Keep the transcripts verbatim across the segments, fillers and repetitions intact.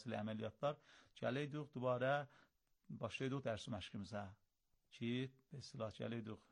əməliyyatlar gələydik, dubara başlayırdıq dərs məşqimizə ki, istilah gələydik,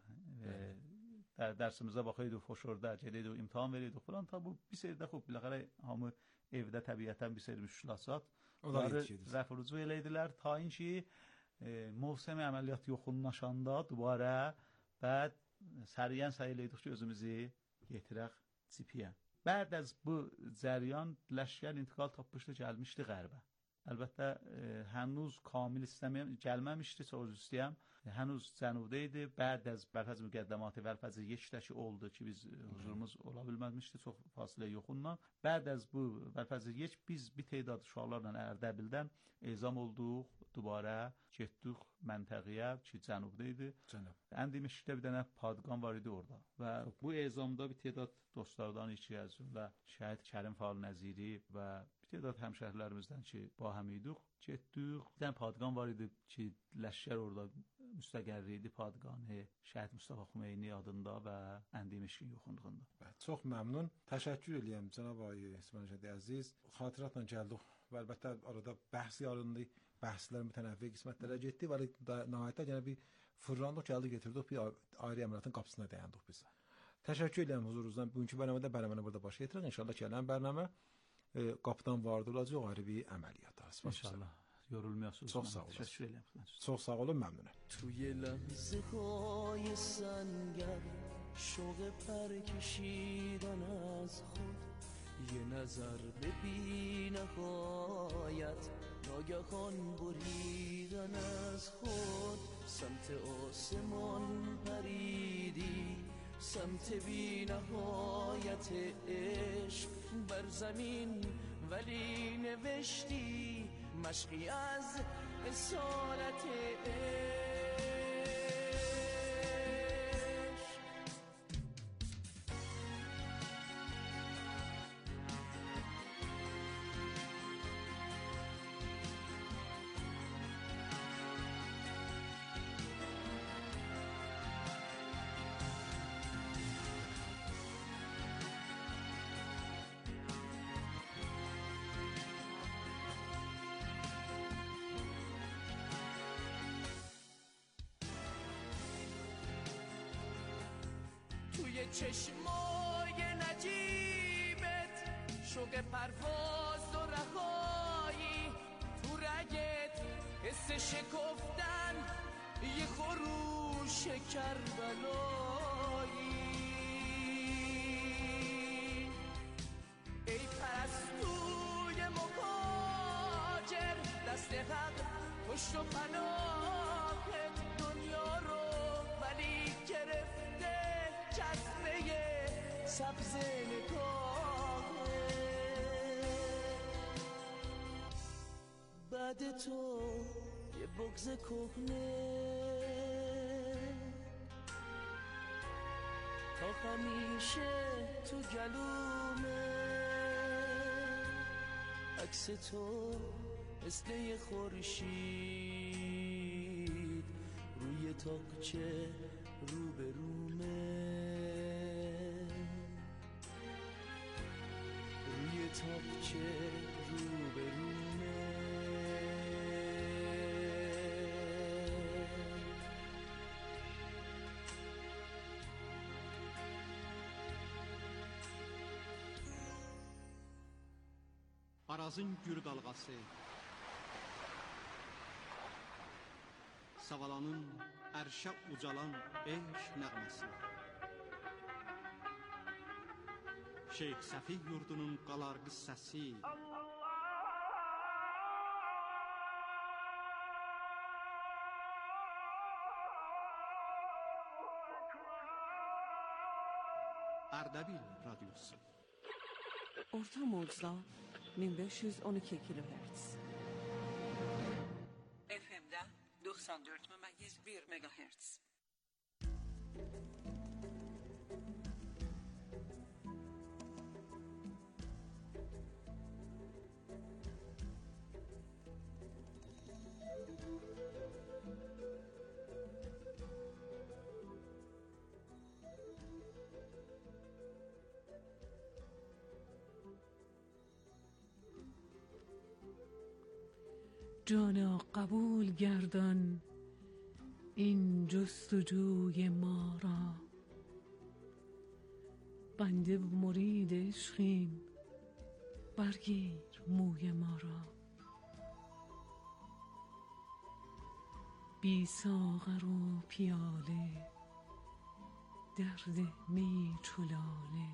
e, dərsimizə baxıyorduk, foşorda gələydik, imtahan veriydik falan. Ta bu bir seyirdə xub, biləqərə hamı evdə təbiətən bir seyir müşkilasat onları rəfurucu eləydilər, ta inki e, mövsəmi əməliyyat yoxunlaşanda dubara bəd səriyən səyiləydik ki, özümüzü yetirək cipiyə. Bəd az bu cəryan ləşkər intiqal tapmışdı, gəlmişdi qərbə. Əlbəttə, e, hənuz kamil istəməyəm, gəlməmişdi, çox istəyəm. E, hənuz cənubda idi. Bəd az bərfəz müqəddəmatı vərfəz yeşdəki oldu ki, biz huzurumuz ola bilməmişdi, çox fasilə yoxundan. Bəd az bu vərfəz yeş, biz bir teydad uşaqlarla Ərdəbildən ezam olduq, dubara getdik məntəqiyə ki, cənubda idi. Cənub. Əndiymişdə bir dənə padqan var idi orada. Və bu ezamda bir teydad dostlardan iki əzim və şəhid Kərim Fəal Nəziri və bir teydad həmşəhrilərimizdən ki, ba həmidik, getdik. Bir dənə padqan var idi ki, ləşkər orada müstəqərri idi padqanı, şəhid Mustafa Xümeyni adında və Əndiymişin yoxunluğunda. Çox məmnun. Təşəkkür edirəm cənab ağay İsmail Şədi əziz. Xatirətlə gəldik və əlbəttə arada bəhs yarındı, bəhslər mütənəvvi qismətlərə getdi və nəhayətdə yenə bir fırlandıq, gəldik, getirdik, bir ayrı əməliyyatın qapısına dayandıq biz. Təşəkkür edirəm huzurunuzdan. Bugünkü bərnamədə bərnaməni burada baş gətirək. İnşallah gələn bərnamə e, qapıdan vardırılacaq ayrı bir əməliyyat. İnşallah. Yorulmuyorsunuz. Çok sağ olun. Teşekkür ederim. Çok sağ olun, memnunum. توی لحظه های سنگر شوق پر کشیدن از خود یه نظر به بی نهایت ناگهان بریدن از خود سمت آسمان پریدی سمت بی نهایت عشق بر زمین ولی نوشتی مشقی از اصالت عشق چشمای نجیبت شوق پرواز و رهایی تو رگت حس شکفتن یه خروش کربلایی ای پرستوی مهاجر دست حق پشت و پناهت دنیا رو ولی گرفته سبز نگاهه بعد تو یه بغض کهنه تا همیشه تو گلومه عکس تو مثل یه خورشید روی تاقچه رو به رومه روی تاقچه رو به رومه Arazın gür dalğası Savalanın ərşə ucalan eşq nəğməsi Şeyx Səfih yurdunun qalarqı səsi Ərdəbil radyosu Orta mocda min beş yüz on iki kilohertz F M'də doxsan dörd məməyiz bir megahertz جانا قبول گردان این جستجوی ما را. بنده و مرید عشقیم، برگیر موی ما را. بی ساغر و پیاله درد می چو لاله،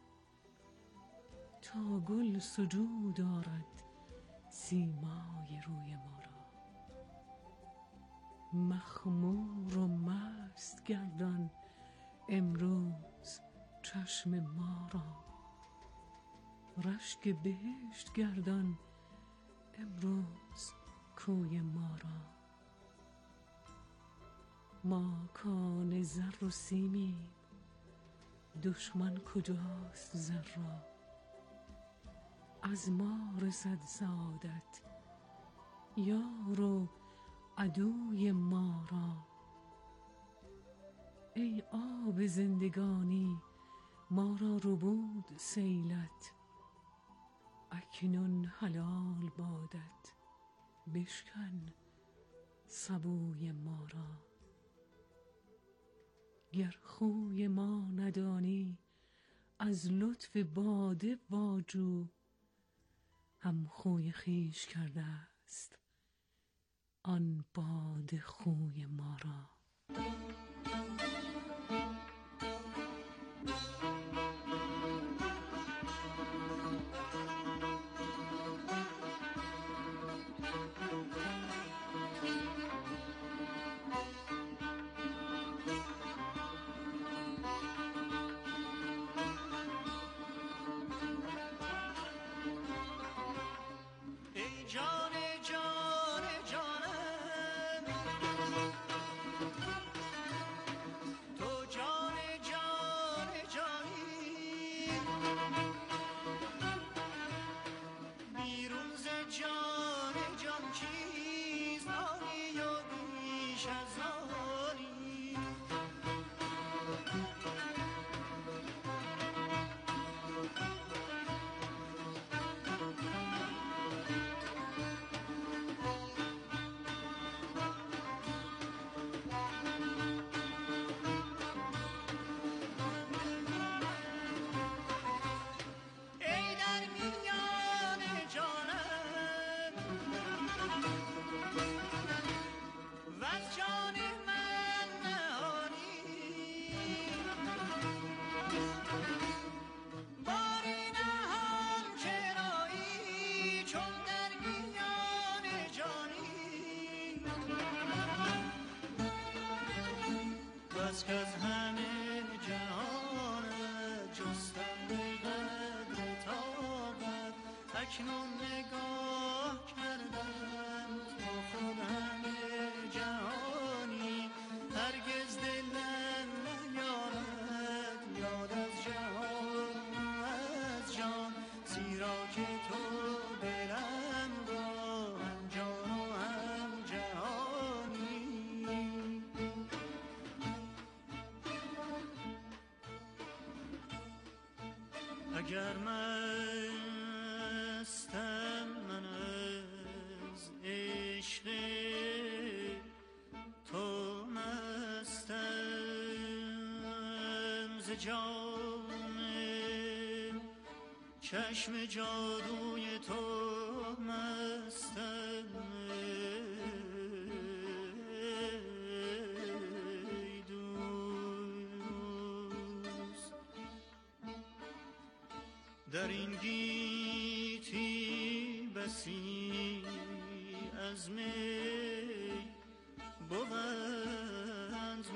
تا گل سجود دارد سیمای روی ما را. مخمور و مست گردان امروز چشم ما را. رشک بهشت گردان امروز کوی ما را. ما کان زر و سیمیم، دشمن کجاست زر را. از ما رسد سعادت یار و عدوی ما را. ای آب زندگانی ما را ربود سیلت، اکنون حلال بادت بشکن سبوی ما را. گر خوی ما ندانی از لطف باده واجو، هم خوی خویش کرده است آن باده خوی ما را. جان جان جانم، تو جان جان جانی. بیرون ز جان جان چیز آنی و بیش از آنی. بس که از همه جهانت جستم به قدر طاقت، اکنون نگاه کردم تو خود همه جهانی. هرگز دلم نیامد یاد از جهان از جان، زیرا که تو دلم را هم جان و هم جهانی. اگر مستم من از عشق تو، مستم ز جام چشم جادوی تو، مستم ای دوست. در این گیتی بسی از می بوند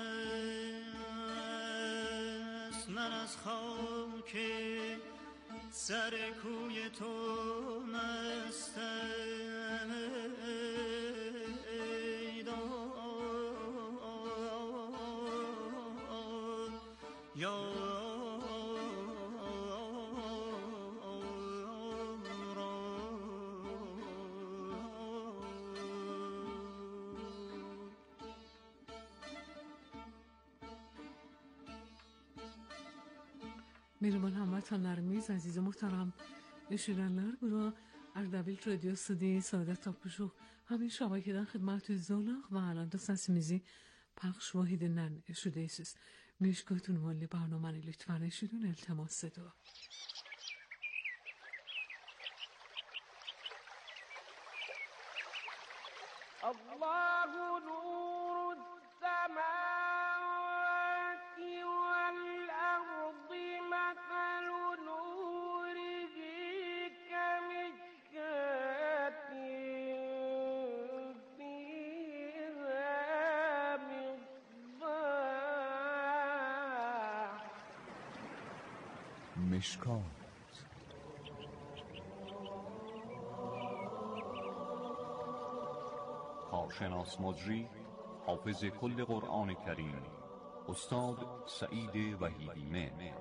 مست، من از خاک سر کوی تو مستم ای داد یا Mehriban hamvatanlarımız, aziz muhtaram eşirenler, bura اردبیل رادیو سودی سعادت تاپوشو همین şabakeden خدمت زولق و الان da sesimizi پخش vahidinden şudaysiz. Meşgutun vali barnamanı lütfen eşidun iltimas ediyor. Allahu nurus semavati vel ardi mathalu nurihi kemishkatin fiha misbah. مشکات کارشناس مجری حافظ کل قرآن کریم استاد سعید وحیدی مهر.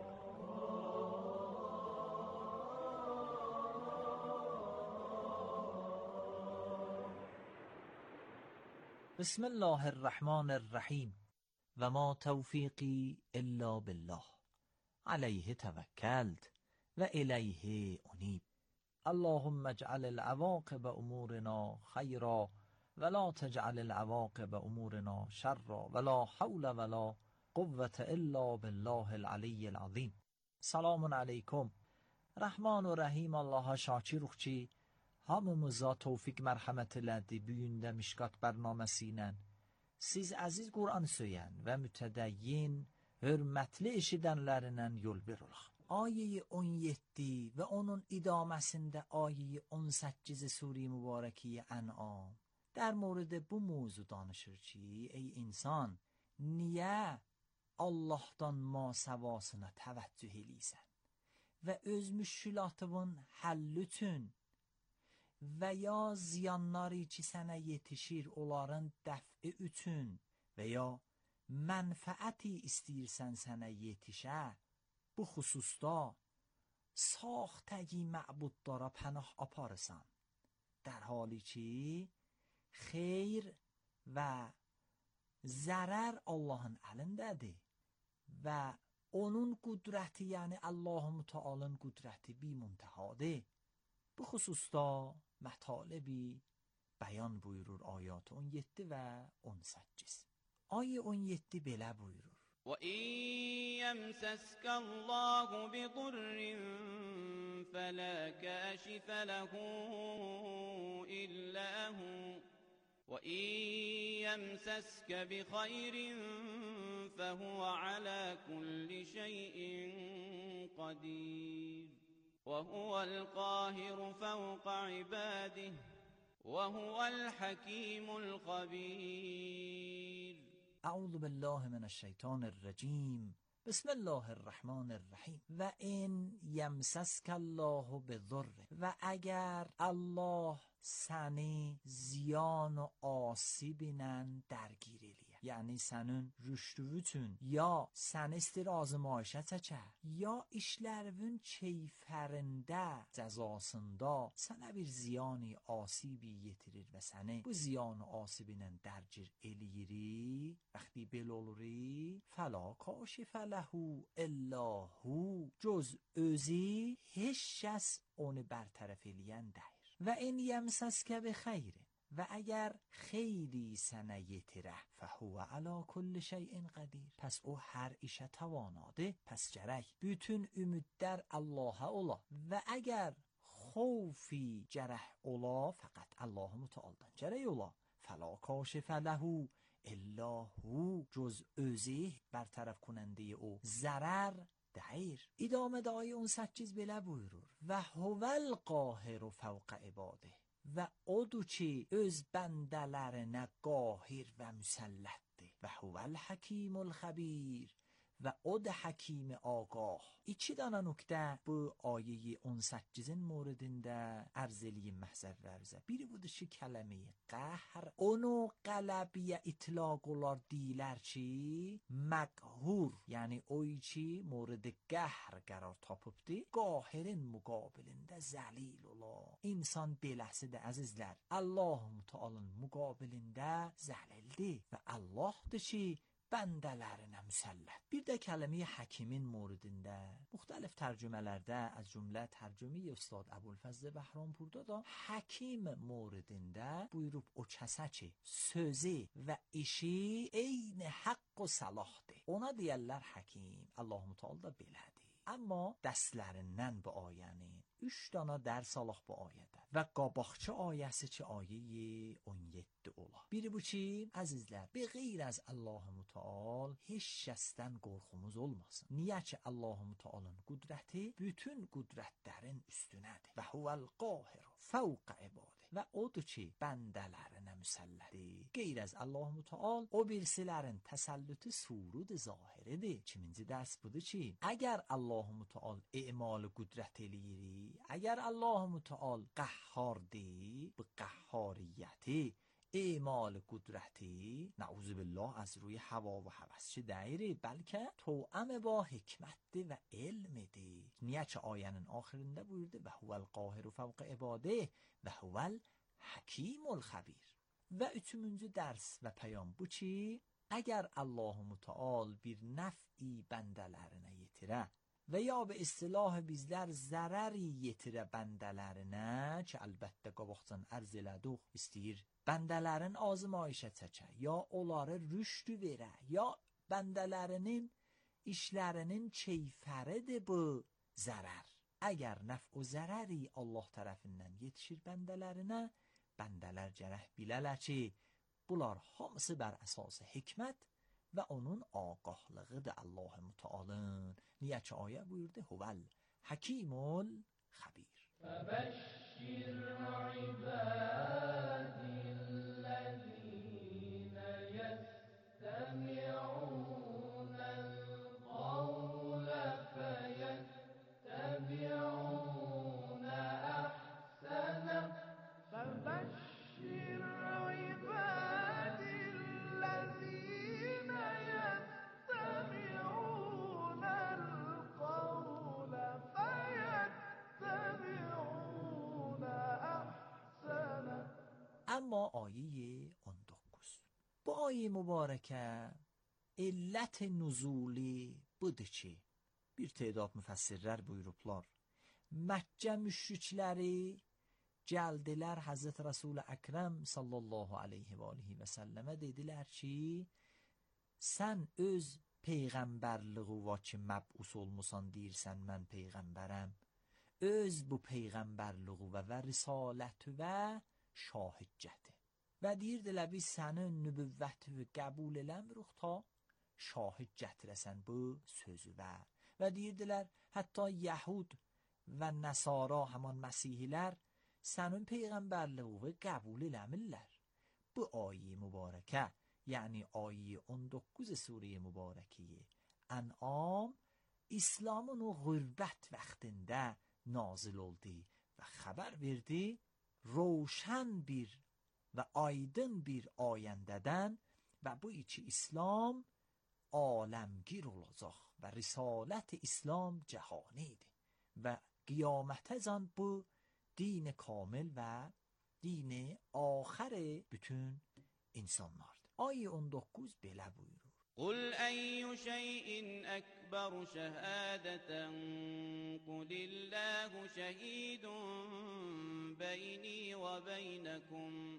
بسم الله الرحمن الرحیم و ما توفیقی الا بالله علیه توکلت و الیه انیب. اللهم اجعل العواقب امورنا خیرا ولا تجعل العواقب امورنا شرا ولا حول ولا قوة الا بالله العلی العظیم. سلام علیکم. Rahman ve Rahim Allah'a şakir ruhçi hamımıza tevfik merhamet elədi büyündə Mişkat bərnaməsiyle. Siz əziz Qur'an söyən və mütədəyyin hörmətli eşidənlərindən yol bir olaq. Ayeyi on yeddi və onun idaməsində ayeyi on səkkiz Sure-i Mübarəkiyə Ən'am در مورد bu موضوع danışır ki, ey insan, niyə Allahdan masavasına təvəccüh eləysən və öz müşkülatının həll üçün və ya ziyanları ki sənə yetişir onların dəf'i üçün və ya mənfəəti istəyirsən sənə yetişə, bu xüsusda saxtəgi məbudlara pənah aparırsan, در حالی ki xeyr və zərər Allahın əlindədir və onun qüdrəti, yəni Allah-u Teala'nın qüdrəti bimuntahadır. Bu xüsusda mətalibi bəyan buyurur ayat on yeddi və on səkkiz. Ayə on yeddi belə buyurur: وَإِنْ يَمْسَسْكَ اللَّهُ بِضُرٍّ فَلَا كَاشِفَ لَهُ إِلَّا هُوَ وَإِنْ يَمْسَسْكَ بِخَيْرٍ فَهُوَ عَلَى كُلِّ شَيْءٍ قَدِيرٌ وَهُوَ الْقَاهِرُ فَوْقَ عِبَادِهِ وَهُوَ الْحَكِيمُ الْخَبِيرُ. اعوذ بالله من الشیطان الرجیم. بسم الله الرحمن الرحیم. و این یمسسک الله بضر، و اگر الله səni ziyan و آسیبinən dərgir eləyər, yəni sənin rüşdü üçün ya səni istir azmayışa çəkər, ya işlərinin keyfərində, cəzasında sənə bir ziyani asibi yetirir və səni bu ziyan و آسیبinən dərgir eləyiri, vəxti belə oluri، فلا کاشف له الا هو، جز özü heç kəs onu برطرف eləyən deyil. و این یمسسک بخیر، و اگر خیری سنه یتره فهو علی کل شیء قدیر، پس او هر ایشه تواناده، پس جرک bütün ümidlər Allaha ola və əgər خوفی جرح ola fəqət Allah-u Teala'dan جرح ola، فلا کاشف له الا هو، جز özü برطرف کننده او ضرر دهیر. ادامه دعای اون سکیز بله buyurur: و هو القاهر فوق عباده، و اودو چی öz bəndələrinə qahir və müsəllətdir. və هو الحکیم الخبیر، و o da hakim آگاه. İki dana nöqtə bu ayeyi on səkkizin موردində ərz eləyim məhzərlərimizə. Biri budur ki, kələməyi qəhr, onu qələbiyə itlaq olar deyilər ki, məqhur, yəni o ki, mورد qəhr qərar tapıbdır, qahirin müqabilində zəlil ola. İnsan beləsidir əzizlər, Allah-u Teala'nın müqabilində zəlildir və Allahdır ki, bəndələrinə müsəllət. Bir də kəlime həkimin moridində müxtəlif tərcümələrdə, az cümlə tərcümeyi Ustad Əbulfəzl Bəhrampurda da həkim moridində buyurub o kəsə ki, sözü və işi eyni haqq və salahdır, ona deyərlər həkim. Allah-u Teala da belədir. Amma dərslərindən bu ayənin üç dana dərs alaq bu ayədə və qabaqçı ayəsi ki, ayə on yeddi ola. Biri bu ki, əzizlər, bir qeyr az Allah-u Teala heç kəsdən qorxumuz olmasın. Niyə ki, Allah-u Teala'nın qudrəti bütün qudrətlərin üstünədir. Və huvəl qahir fəvq ibadə. Və odur ki, bəndələrinə müsəllədir. Qeyr az Allah-u Teala o birisilərin təsəllütü surud zahiridir. Kiminci dərs budur ki, əgər Allah-u Teala emal qudrət eləyir, əgər Allah-u Teala qəhhardir, bu qəhhariyyəti emal qudrəti نعوذ بالله از روی هوا و هوس چه دایره بلکه توأم با حکمت و علم دی. نیه چه آیانın آخرinde buyurdu ve huvel qahiru fevq ibaده ve huvel hakim الخبیر. Və üçüncü dərs və peyam bu ki, əgər Allah-u Teala bir nəf'i bəndələrinə yetirə və ya be istilah bizlər zərəri yetirə bəndələrinə ki, əlbəttə qabaqcan ərz elədik, istəyir bəndələrin azmayışə çəkə, ya onları rüşdü verə, ya bəndələrinin işlərinin keyfəridir bu zərər. Əgər nəf o zərəri Allah tərəfindən yetişir bəndələrinə, bəndələr gərək bilələ ki, bunlar hamısı bər əsas hikmət və onun ağahlığıdır Allah-u Teala'nın. Niyə ki, ayə buyurdu, huvel hakimul xabir. فبشر عبادي الذين يستمعون القول فيتبعون أحسنه. فبشر عبادي الذين يستمعون القول فيتبعون أحسنه. اما آیه on dokuz. Bu ayı mübarəkə illət nuzuli budur ki, bir تعداد müfəssirlər buyurublar, Məkkə müşrikləri gəldilər Həzrət Resul Əkrəm sallallahu aleyhi və alihi və səlləmə dedilər ki, sən öz peyğəmbərliği və ki məbus olmusan deyirsən mən peyğəmbərəm, öz bu peyğəmbərliği və və risaləti və şahidcəti və deyirdilər biz sənin nübüvvəti və qəbul eləmirik ta şahid gətirəsən bu sözü və və deyirdilər hətta Yəhud və Nəsara həman Məsihilər sənin peyğəmbərliği qəbul eləmirlər. Bu ayə mübarəkə, yəni ayə on doqquz surə mübarəkə Ən'am İslamın o qürbət vaxtında nazil oldu və xəbər verdi روشن bir və aydın bir ayəndədən və bu iki İslam aləmgir olacaq və risalət İslam cəhanidir və qiyamətəcən bu din kamil və din axir bütün insanlardır. Ayə on doqquz belə buyurur. قل أي شيء أكبر شهادة قل الله شهيد بيني وبينكم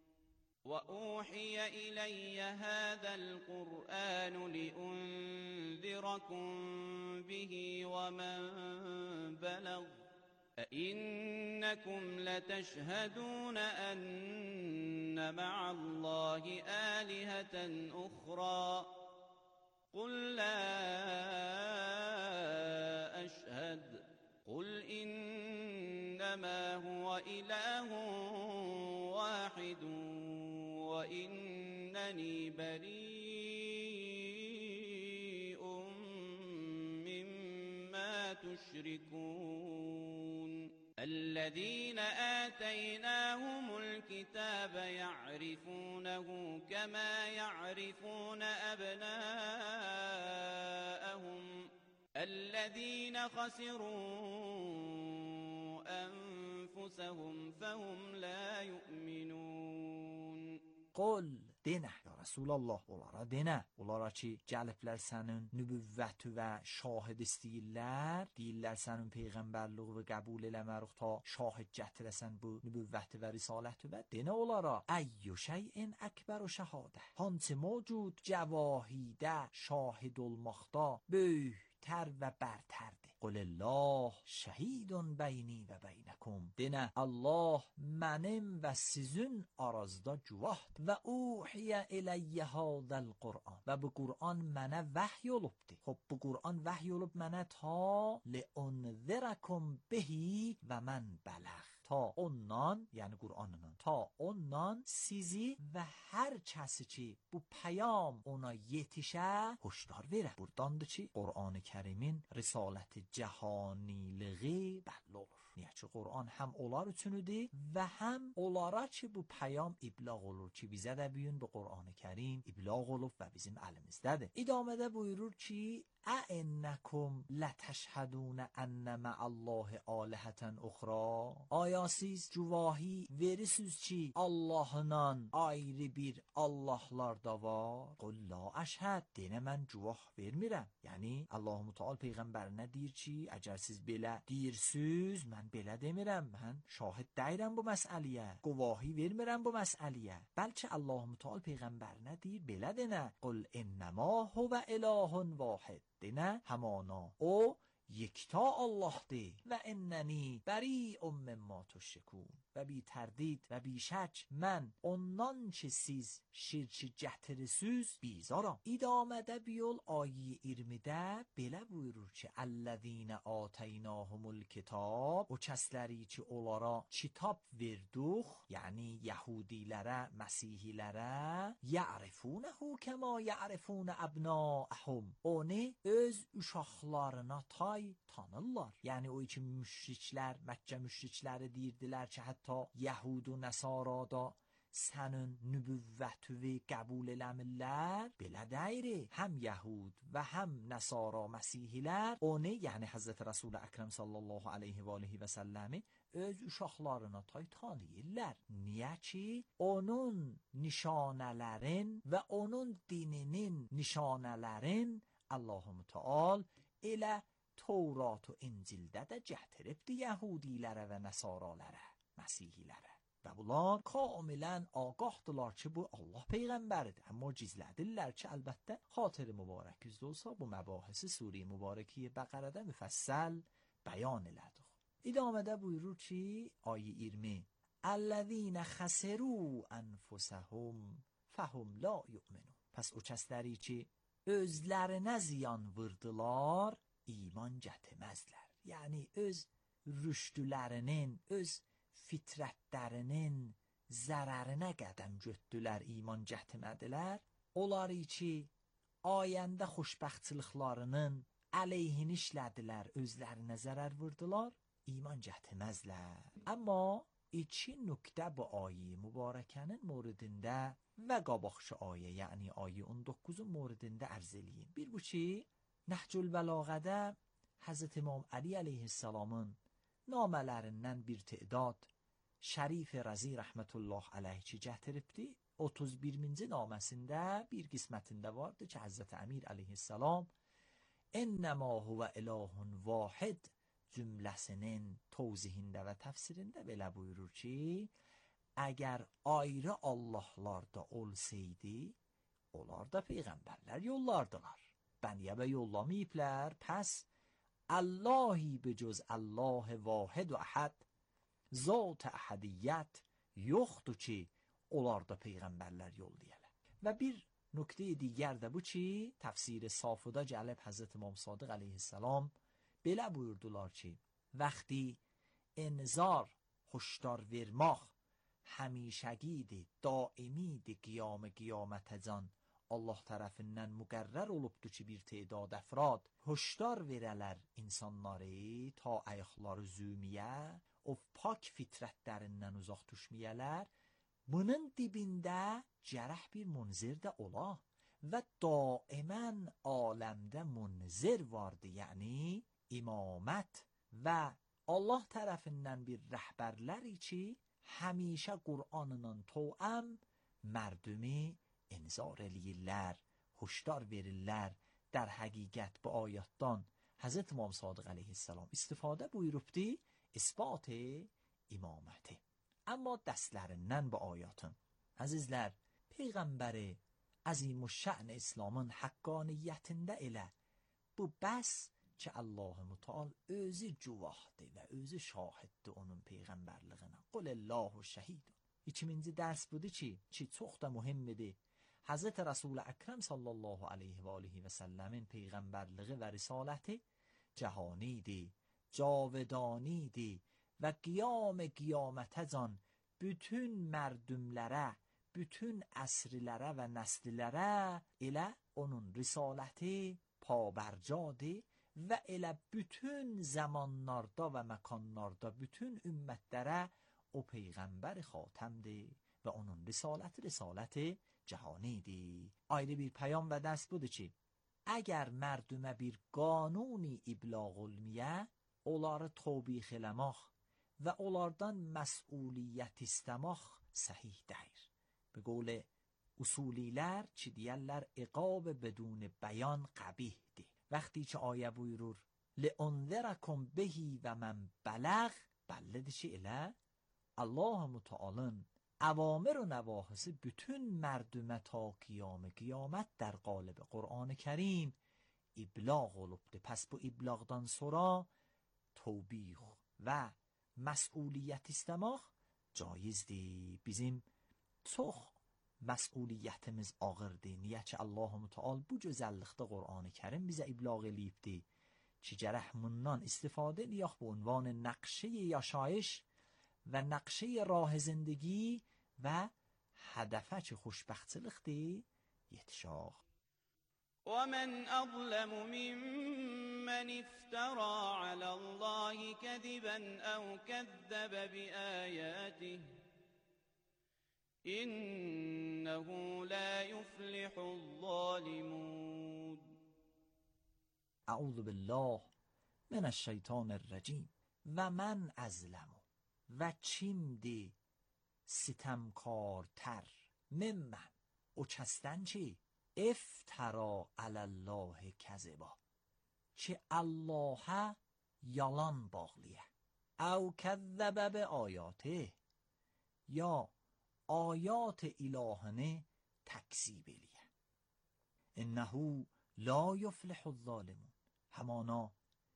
وأوحي إلي هذا القرآن لأنذركم به ومن بلغ أئنكم لتشهدون أن مع الله آلهة أخرى قل لا أشهد قل إنما هو إله واحد وإنني بريء مما تشركون الذين آتيناهم الكتاب يعرفونه كما يعرفون أبناءهم الذين خسروا أنفسهم فهم لا يؤمنون. قل denə. Ya Rasulallah, onlara denə. Onlara ki, gəliblər sənin nübüvvəti və şahid istəyirlər, deyirlər sənin peyğəmbərliği və qəbul eləmərik ta şahid gətirəsən bu nübüvvəti və risaləti və denə onlara. Əyyü şeyin əkbər و şəhadə. Hansı mövcud cəvahidə şahid olmaqda böyüklər və bərtərdir. قل الله شهید بینی و بینکم. Denə Allah mənim və sizin arazda guvahdır. Və uhiyə eləyyə hādəl Qur'an. Və bu Qur'an mənə vəhy olubdur. Xub bu Qur'an vəhy olub mənə ta li'unzirəkum bihi və mən bələğ. Ta ondan, yəni Qur'anından, ta ondan sizi və hər kəsi ki bu pəyam ona yetişə hoşdar verə. Burdandır ki, Qur'an-ı Kərimin risaləti cəhaniliği bəlli olur. Niyə ki, Qur'an həm onlar üçünüdür və həm onlara ki bu pəyam iblağ olur ki, bizə də bugün bu Qur'an-ı Kərim iblağ olub və bizim əlimizdədir. İdamədə buyurur ki, əənnəkum lətəşhədunə ənnə mə'allahi alihətən uxra. Aya siz güvahi verirsiniz ki Allahla ayrı bir Allahlar da var? Qul la əşhəd. Denə mən güvah vermirəm. Yəni Allah Mütəal peyğəmbərinə deyir ki, əgər siz belə deyirsiniz, mən belə demirəm. Mən şahid deyirəm bu məsələyə. Güvahi vermirəm bu məsələyə. Bəlkə Allah Mütəal peyğəmbərinə deyir belə denə. Qul innəma huvə ilahun vahid. Denə həmana o yekta Allahdır və ennəni bəri'un mimma tüşrikun. Və bi tərdid və bi şək mən ondan ki siz şirki gətirsiniz bizaram. İdamədə biyol ayi iyirmidə belə buyurur ki, əllezine ataynahumul kitab, o kəsləri ki onlara kitab verdik, yəni Yahudilərə, Məsihilərə, ya'rifunehu kema ya'rifun abnaahum. Onu öz uşaqlarına tay tanırlar. Yəni o iki müşriklər, Məkkə müşrikləri deyirdilər ki, hətta Yəhud və Nəsara da sənin nübüvvətini qəbul eləmirlər. Belə deyir. Həm Yəhud və həm Nəsara Məsihilər onu, yəni Həzrət Rasul Əkrəm sallallahu aleyhi və aleyhi və səlləmi öz uşaqlarına tay tanıyırlar. Niyə ki, onun nişanələrin və onun dininin nişanələrin Allah-u Mütəal elə Tövrat və İncildə də gətiribdi Yəhudilərə və Nəsaralərə, Məsihilərə. Və bunlar kamilən ağahdılar ki, bu Allah peyğəmbəridir. Amma gizlədirlər ki, əlbəttə xatir mübarək üzdə olsa bu məbahisi Sure-i Mübarəki Bəqərədə müfəssəl bəyan elədik. İdamədə buyurur ki, ayə iyirmi, الذین خسروا انفسهم فهم لا یؤمنون. Pəs o kəsləri ki özlərinə ziyan vurdular, iman gətirməzlər. Yəni öz rüşdülərinin, öz fitrətlərinin zərərinə qədəm götdülər, iman gətirmədilər. Onları ki ayəndə xoşbəxtçılıqlarının əleyhini işlədilər, özlərinə zərər vurdular, iman gətirməzlər. Amma iki nöqtə bu ayə mübarəkənin mövridində və qabaqçı ayə, yəni ayə on doqquzun mövridində ərz eləyim. Bir bu ki, Nəhcül Bələğədə Həzrət İmam Əli əleyhissalamın namələrindən bir tədad Şərif Rəzi rəhmətullah əleyh ki gətiribdi. otuz birinci naməsində bir qismətində vardı ki, Həzrət Əmir əleyhissalam ennəmə huvə ilahun vahid cümləsinin tövzihində və təfsirində belə buyurur ki, əgər ayrı Allahlar da olsaydı, onlar da peyğəmbərlər yollardılar. Bəniyə yollamayıblər, pəs Allahi be cüz Allah vahid və əhəd, zat əhədiyyət yoxdur ki, onlar da peyğəmbərlər yollayırlar. Və bir nöqtə digər də bu ki, təfsir Safıda gəlib Həzrət İmam Sadiq əleyhissalam belə buyurdular ki, vəxti inzar hoşdar vermək həmişəgidir, daimidir qiyam qiyamətəcən. Allah tərəfindən müqərrər olubdur ki, bir tədad əfrad hoşdar verələr insanları ta ayıqları zümiyə, o pak fitrətlərindən uzaq düşməyələr. Bunun dibində cərəh bir munzir də ola və daimən aləmdə munzir vardı, yəni imamət və Allah tərəfindən bir rəhbərləri ki, həmişə Qur'anının toəm mərdumi inzar eləyirlər, hoşdar verirlər. در حقیقت bu ayatdan Hazreti İmam Sadiq aleyhisselam istifadə buyurubdi, isbat imaməti. Amma dəstlərindən bu ayatın. Əzizlər, Peyğəmbəri əzimüşşən İslamın haqqaniyyətində elə bu bəs ki Allah Müteal özü cuvahdır və özü şahiddir onun peyğəmbərliyinə. Qulillahu şəhidun. İkinci dərs budur ki, ki çox da mühimdir. Hazreti Resul Ekrem sallallahu aleyhi və alihi və səlləmin peyğəmbərliyi və risaləti cəhanidir, cavedanidir və qiyam qiyamətəcən bütün mərdümlərə, bütün əsrlərə və nəslilərə elə onun risaləti pabərcadır və elə bütün zamanlarda və məkanlarda bütün ümmətlərə o peyğəmbər xatəmdir və onun risaləti risaləti cəhanidir. Ayrı bir peyam və dərs budur ki, əgər mərdümə bir qanuni iblag olmiyə, onları təbiq eləmək və onlardan məsuliyyət istəmək səhih deyir. به قول اصولیler چی دیرler اقاب بدون بیان قبیح دی. وقتی که آیه بuyurur لئنذرکم بهی و من بلغ بلد چی اله Allah Müteal'ın avamir و نواهis bütün merdüme ta kıyam kıyamet در قالب Kur'an-ı Kerim iblag olubdu. Pes bu iblagdan sonra توبیخ و مسئولیت istemək caizdir. Bizim çox məsuliyyətimiz ağırdır. Niyə ki Allah Müteal bu gözəllikdə Qur'an-ı Kerim bizə iblag eləyibdi ki gərək bundan istifadə eləyək bu عنوان نقشه yaşayış və نقشه راه زندگی و هدفه که خوشبختlikdir yetişək. ومن أظلم ممن افترى على الله كذبا أو كذب بآياته إنه لا يفلح الظالمون. اعوذ بالله من الشیطان الرجیم. و من ازلم و چیمدی ستمکارتر ممن او چستن چی؟ افترا علی الله کذبا چه الله یالان باغلیه او کذب به آیاته یا آیات الهانه تکذیب الیه. انه لا یفلح الظالمون. همانا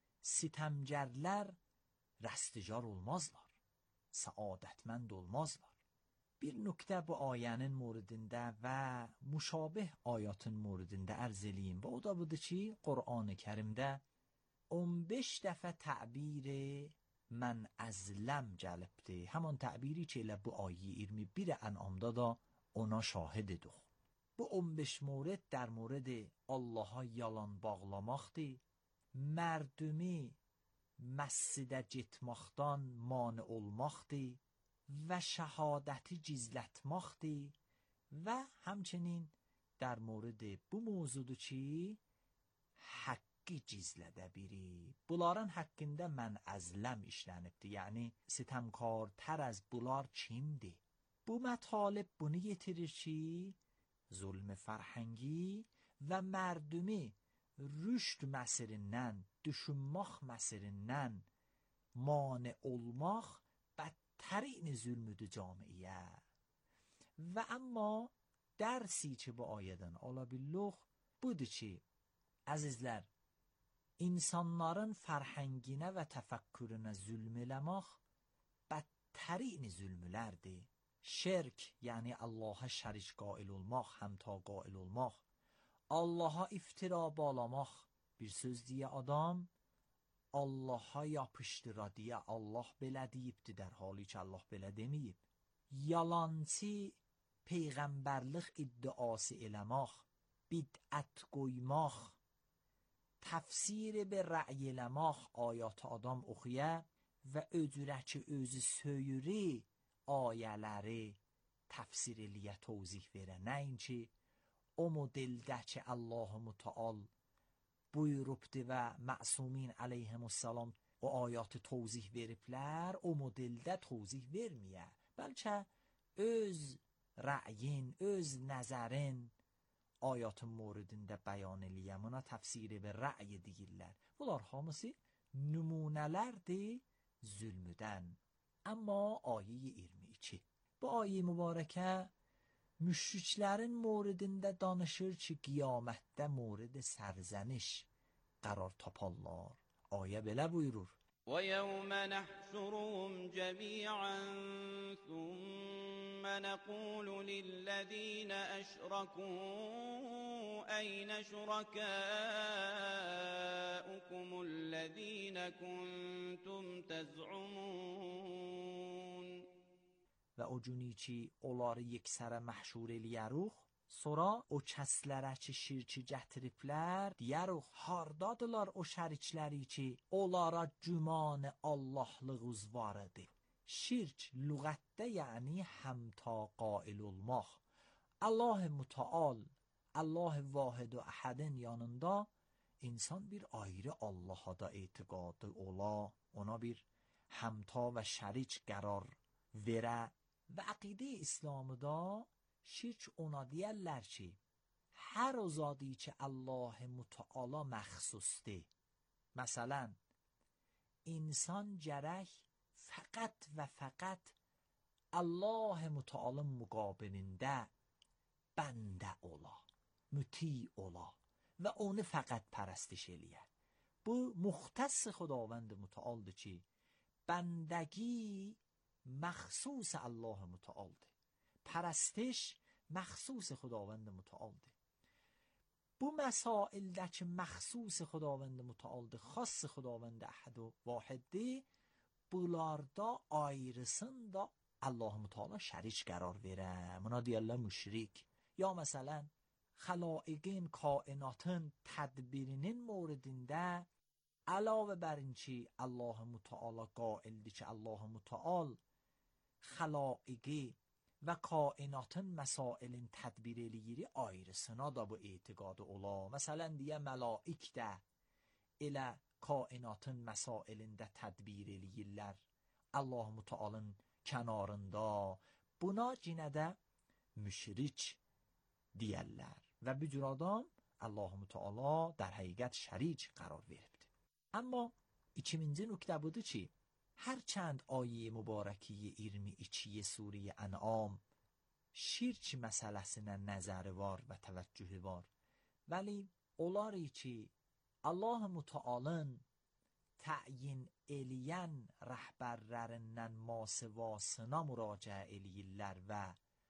ستمگرler rastgار olmazlar, saadetmend olmazlar. Bir nükte bu ayenin muridinde ve müşabih ayatın muridinde arz eləyim ve o da budur ki Kur'an-ı Kerim'de on beş defa ta'bir من ازلم gəlibdir. Haman ta'biri ki elə bu ayı iyirmi bir En'amda da ona şahididir. Bu on beş mورد در مورد Allah'a yalan bağlamaqdır. Mərdumi məscidə getməkdən mane olmaqdır və şəhadəti gizlətməkdir və həmçinin در مورد bu mövzudur ki haqqı gizlədə biri. Bunların haqqında mən əzləm işlənibdir. Yəni sitemkartər az bunlar kimdir? Bu mətalib bunu yetirir ki zulm farhangi və mərdumi rüşd məsirindən, düşünmək məsirindən mane olmaq بدترین zulmüdür camiyə. Və amma dərsi ki bu ayədən ala billuq budur ki əzizlər, insanların farhanginə və təfəkkürünə zülm eləmək بدترین zulmlərdir. Şirk, yəni Allah'a şərik qail olmaq, həmta qail olmaq, Allah'a iftira bağlamaq, bir söz deyə adam Allah'a yapışdıra deyə Allah belə deyibdir, در حالی ki Allah belə deməyib. Yalancı peyğəmbərlik iddiası eləmək, bid'ət qoymaq, təfsir be rəy eləmək, ayat adam oxuya və öcürə ki özü söyürü ayələri təfsir eləyə, tozih verə. Nəinki o modeldə ki Allah Müteal buyurubdu və məsumin aleyhimussalam o ayatı tozih veriblər, o modeldə tozih verməyə. Bəlkə öz ra'yin, öz nəzərin ayatın moridində bəyan eləyəm. Ona təfsiri və rə'y deyirlər. Bunlar hamısı nümunələrdir zülmüdən. Amma ayə iyirmi iki. Bu ayə mübarəkə müşriklərin moridində danışır ki, qiyamətdə morid sərzəniş qərar taparlar. Ayə belə buyurur. وَيَوْمَ نَحْشُرُهُمْ جَمِيعًا ثُمَّ نَقُولُ لِلَّذِينَ أَشْرَكُوا أَيْنَ شُرَكَاؤُكُمُ الَّذِينَ كُنتُمْ تَزْعُمُونَ. Və o günü ki, onları yeksərə məhşur eləyəruq, sonra o kəslərə ki, şirki gətiriblər, deyəruq, hardadılar o şərikləri ki, onlara güman Allahlığız var idi. Şirk lüğətdə yəni həmta qail olmaq. Allah mütəal, Allah vahid və əhədin yanında insan bir ayrı Allaha da etiqadı ola, ona bir həmta və şərik qərar verə. Və əqidə İslamda şirk ona deyərlər ki, hər o zadi ki Allah mütəala məxsusdur. Məsələn, insan gərək fəqət və fəqət Allah mütəalın müqabilində bəndə ola, müti ola və onu fəqət pərəstiş eləyə. Bu müxtəs xudavənd mütəaldır ki, bəndəgi مخصوص الله متعالdır. Pərəstiş məxsus xudavənd mütəaldır. Bu məsaildəki məxsus xudavənd mütəaldır, xass xudavənd əhəd və vahiddir. Bunlarda ayrısında Allah mütəala şərik qərar verə. Buna deyirlər müşrik. Ya məsələn, xəlaiqin, kainatın tədbirinin moridində əlavə bər inki Allah mütəala qaildir ki, Allah mütəal xəlaiqi və kainatın məsailin tədbir eləyiri ayrısına da bu etiqadı ola. Məsələn, deyə məlaik də elə kainatın məsailində tədbir eləyirlər. Allah mütəalın kənarında. Buna yenə də müşrik deyərlər. Və bu cür adam Allah mütəala در həqiqət şərik qərar veribdir. Amma ikinci nöqtə budur ki, هرچند آیه مبارکی iyirmi iki سوره انعام şirk məsələsinə nəzəri var və təvəccühü var. Vəli onları ki, Allah Mütəalın təyin eləyən rəhbərlərindən masivasına müraciə eləyirlər və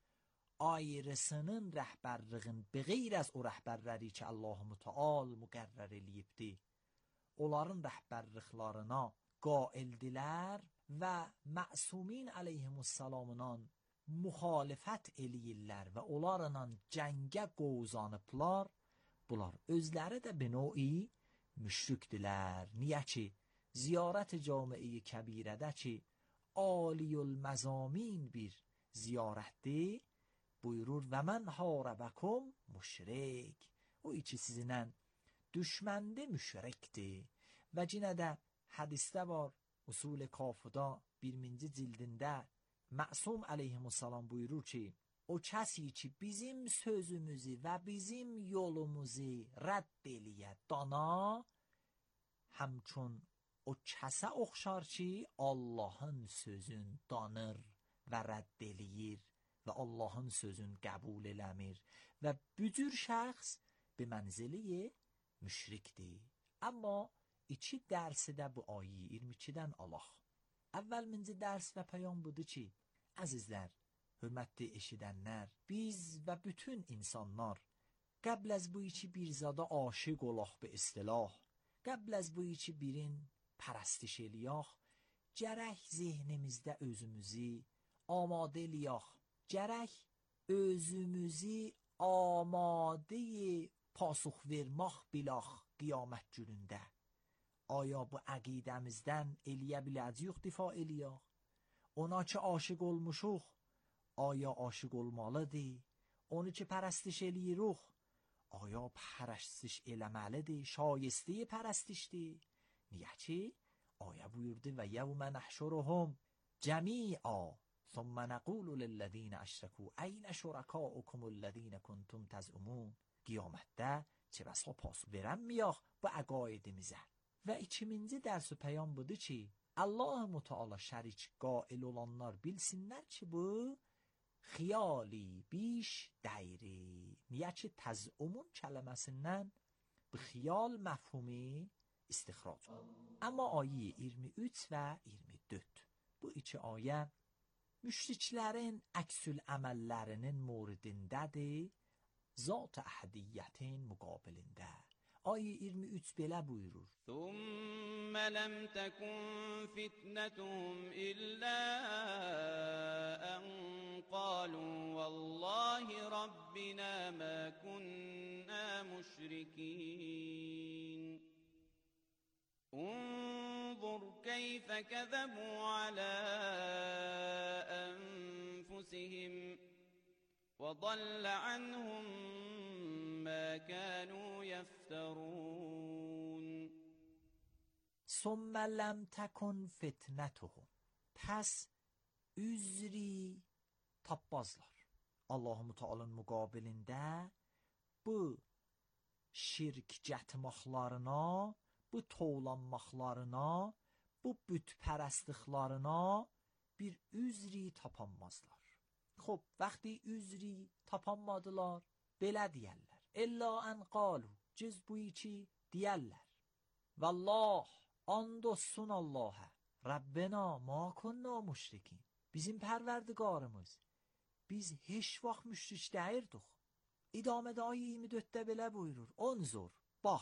ayrısının rəhbərliğin beyr az o rəhbərləri ki, Allah Mütəal müqərrər eləyibdi, onların rəhbərliklarına qaildilər və məsumin əleyhimussalamdan müxalifət eləyirlər və onlarla cəngə qovzanıblar. Bunlar özləri də binoyi müşrikdilər. Niyə ki, ziyarət cami'i kəbirədə ki, aliyul məzamin bir ziyarətdir, buyurur və mən harabəkum müşrik. O iki sizinlə düşməndi müşrikdir. Və cinə də hədisdə var, usul kafıda birinci cildində Məsum əleyhissalam buyurur ki, o kəsi ki bizim sözümüzü və bizim yolumuzu rədd eləyə dana, həmçun o kəsə oxşar ki Allahın sözün danır və rədd eləyir və Allahın sözün qəbul eləmir və bu cür şəxs bi mənziliyi müşrikdir. Amma iki dərsi də bu ayə iyirmi ikidən alaq. Əvvəl minci dərs və pəyam budur ki, əzizlər, hörmətli eşidənlər, biz və bütün insanlar qəbl az bu iki bir zada aşiq olaq be istilah, qəbl az bu iki birin pərəstiş eləyaq, gərək zehnimizdə özümüzü amadə eləyaq, gərək özümüzü amadə pasux vermək bilaq qiyamət günündə. Aya bu əqidəmizdən eləyə biləcəyik difa eləyək? Ona ki aşık olmuşuq, aya aşık olmalıdır? Onu ki pərəstiş eləyirik, aya pərəstiş eləməlidir? Şayəstə pərəstişdir? Niyə ki? Aya buyurdu və yevmə nəhşuruhum cəmi'a ثم نقول للذین اشرکوا این شرکاؤکم الذین کنتم تزعمون. قیامette چه بسا pasu veren miyaq bu əqaidimizə. Və ikinci dərs pəyam budur ki, Allah Müteala şərik qail olanlar bilsinlər ki, bu xiyali biş dəyri. Niyə ki, təz'umun kəlməsindən bu xiyal məfhumi istixrac olur. Amma ayə iyirmi üç və iyirmi dörd bu iki ayə müşriklərin əksül əməllərinin moridindədir, zat əhədiyyətin müqabilində. Ayə iyirmi üç belə buyurur. ثم لم تكن فتنتهم إلا أن قالوا والله ربنا ما كنا مشركين انظر كيف كذبوا على أنفسهم وضل عنهم ما كانوا يفترون. ثم لم تكن فتنتهم پس üzri tapmazlar. Allah-u Teala'nın müqabilində bu şirk cətmaqlarına, bu toğlanmaqlarına, bu bütpərəstliklarına bir üzri tapanmazlar. Xo'p, vaqti üzri tapanmadılar, belə deyərlər. İlla an qalu, cüz bu içi deyərlər. Vallah, and olsun Allah'a. Rabbena ma kunna müşrikin. Bizim pərverdigarımız, biz heç vaxt müşrik deyirdik. İdamədə ayə iyirmi dörddə belə buyurur. Onzur, bax,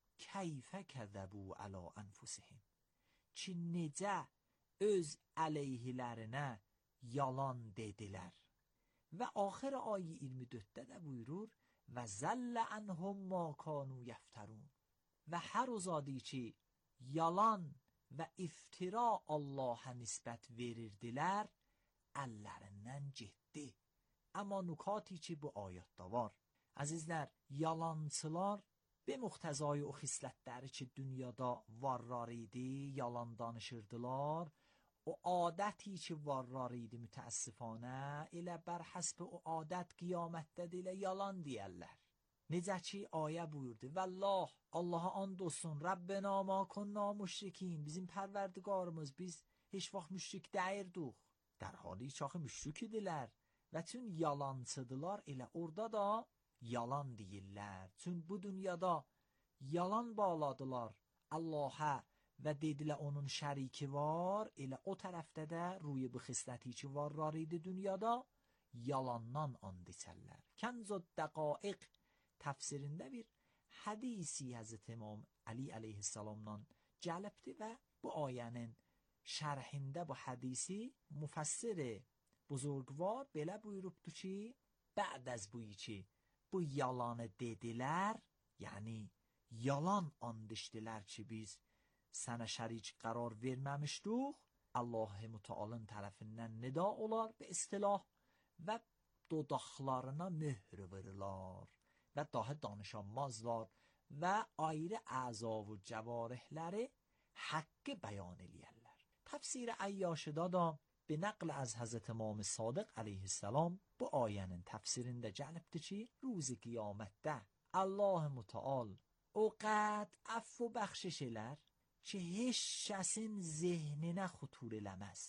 keyfə kəzəbu əla ənfusihim. Ki necə öz əleyhilərinə yalan dedilər. Və axir ayə iyirmi dörddə də buyurur və zəllə ənhum ma kanu yəftərun. Və hər uzadi ki yalan və iftira Allah'a nisbət verirdilər, əllərindən getdi. Amma nukati ki bu ayətdə var. Əzizlər, yalancılar be muxtəzai o xislətləri ki dünyada varrar idi, yalan danışırdılar. O adəti ki varrar idi mütəəssifanə, elə bər həsb o adət qiyamətdə də elə yalan deyərlər. Necə ki ayə buyurdu. Vallah, Allah'a and olsun. Rabbena ma kunna müşrikin. Bizim pərverdigarımız, biz heç vaxt müşrik deyirdik. در حالی ki axı müşrik idilər və çün yalancıdılar, elə orada da yalan deyirlər. Çün bu dünyada yalan bağladılar Allah'a və dedilər onun şəriki var, elə o tərəfdə də ruy bu xisləti ki varlar idi dünyada, yalandan and içərlər. Kənzud dəqaiq təfsirində bir hədisi Həzrət İmam Ali əleyhissalamdan gəlibdi və bu ayənin şərhində bu hədisi müfəssir buzurgvar belə buyurubdu ki, bə'd az buyi ki bu yalanı dedilər, yəni yalan and içdilər ki biz sənə şərik qərar verməmişdik, Allah-u Müteala'nın tərəfindən nida olar be istilah və dodaqlarına möhr verilir və daha danışanmazlar və ayrı əza və cəvarihləri haqqı bəyan eləyərlər. Tafsir Əyyashıda da به نقل از حضرت امام صادق علیه السلام bu ayənin təfsirində gəlibdir ki, ruzi qiyamətdə Allah Müteal o qəd əff və bəxşiş elər ki, heç kəsin zehninə xutur eləməz.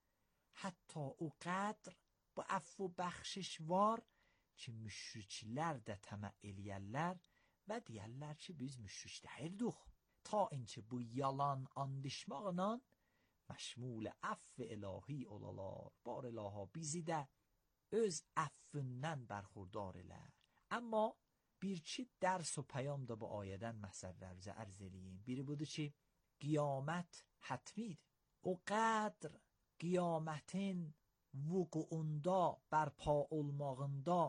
Hətta o qədr bu əff və bəxşiş var ki, müşriklər də təmə eləyərlər və deyərlər ki, biz müşrik deyirdik. Ta inki bu yalan andışmaqla məşmul əff ilahi olalar. Bar ilaha bizi də öz əffindən bərxurdar elə. Amma bir ki dərs و پیام da bu ayədən məsələrimizə ərz eləyim. Biri budur ki, qiyamət hətmidir. O qədr qiyamətin vukuunda, bərpa olmağında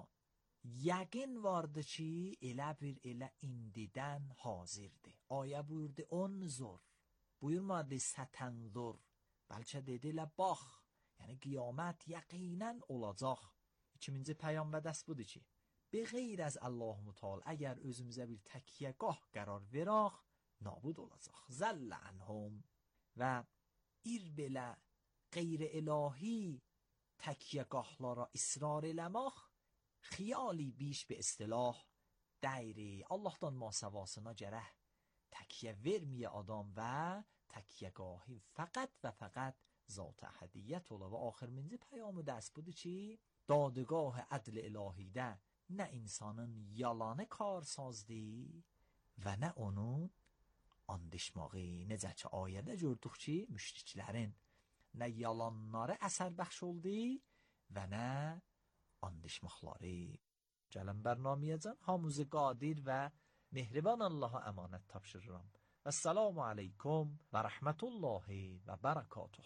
yəqin vardı ki, elə bir elə indidən hazirdir. Ayə buyurdu, onzur. Buyurmadı, sətənzur. Bəlkə dedi, elə bax. Yəni qiyamət yəqinən olacaq. İkinci peyam və dəst budur ki, be غیر از Allah Müteal əgər özümüzə bir təkiyyəgah qərar verək, nabud olacaq. Zəll ənhum və ir belə qeyri ilahi təkiyyəgahlara israr eləmək xiyali biş bir istilah deyri. Allah'tan masavasına gərək təkiyyə verməyə adam və təkiyyəgahı fəqət və fəqət zat əhədiyyət ola. Və axırıncı peyamı dəst budur ki, dadgاه عدل الهیده نه insanın yalanı karsazdı və nə onun andışmağı. Necə ki ayədə gördük ki, müşriklərin nə yalanları əsər bəxş oldu və nə andışmaqları. Gələn bərnaməyə hamımızı qadir və mehriban Allah'a əmanət tapşırıram. Esselamu aleykum və rəhmətullahi və bərəkatuh.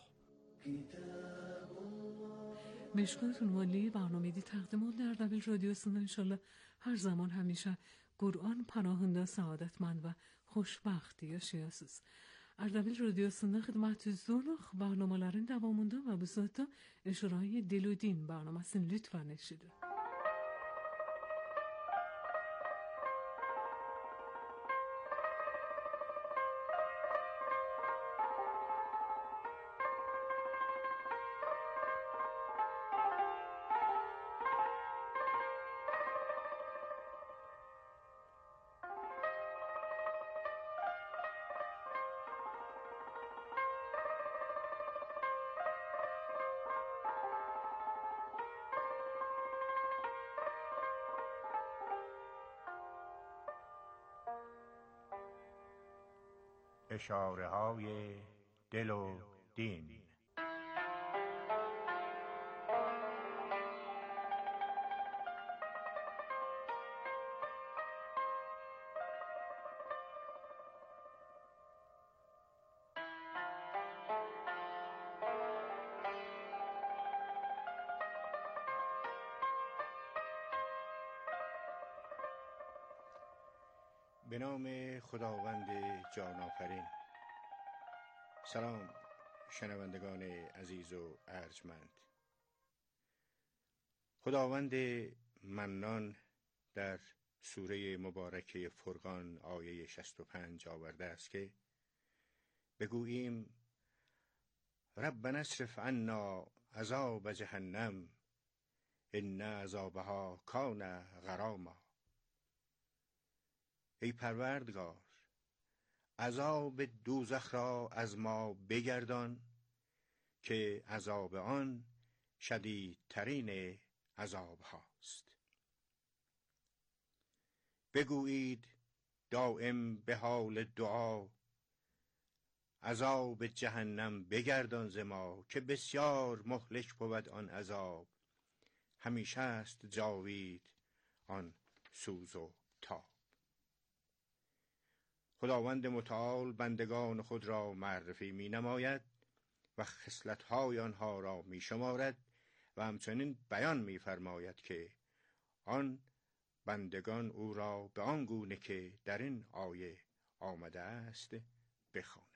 مشکات عنوانی برنامه دی تقدیمات در دبل رادیوسunda انشالله her zaman همیشه Kur'an panohunda saadetmand ve xoşbaxt yaşayasınız. Erdebil Radyosu'nda hizmetinizde barnamelerin devamında ve bu saatte eşrayı Dil و Din barnamasını lütfen eşidin. اشاره های دل و دین. به نام خداوند جان آفرین. سلام شنوندگان عزیز و ارجمند. خداوند منان در سوره مبارکه فرقان آیه شصت و پنج آورده است که بگوییم ربنا اصرف عنا عذاب جهنم ان عذابها کان غراما. ای پروردگار، عذاب دوزخ را از ما بگردان که عذاب آن شدیدترین عذاب هاست. بگویید دائم به حال دعا عذاب جهنم بگردان ز ما که بسیار مهلک بود آن عذاب، همیشه است جاوید آن سوز و تاب. خداوند متعال بندگان خود را معرفی می نماید و خصلت‌های آنها را می شمارد و همچنین بیان می فرماید که آن بندگان او را به آن گونه که در این آیه آمده است بخوانند.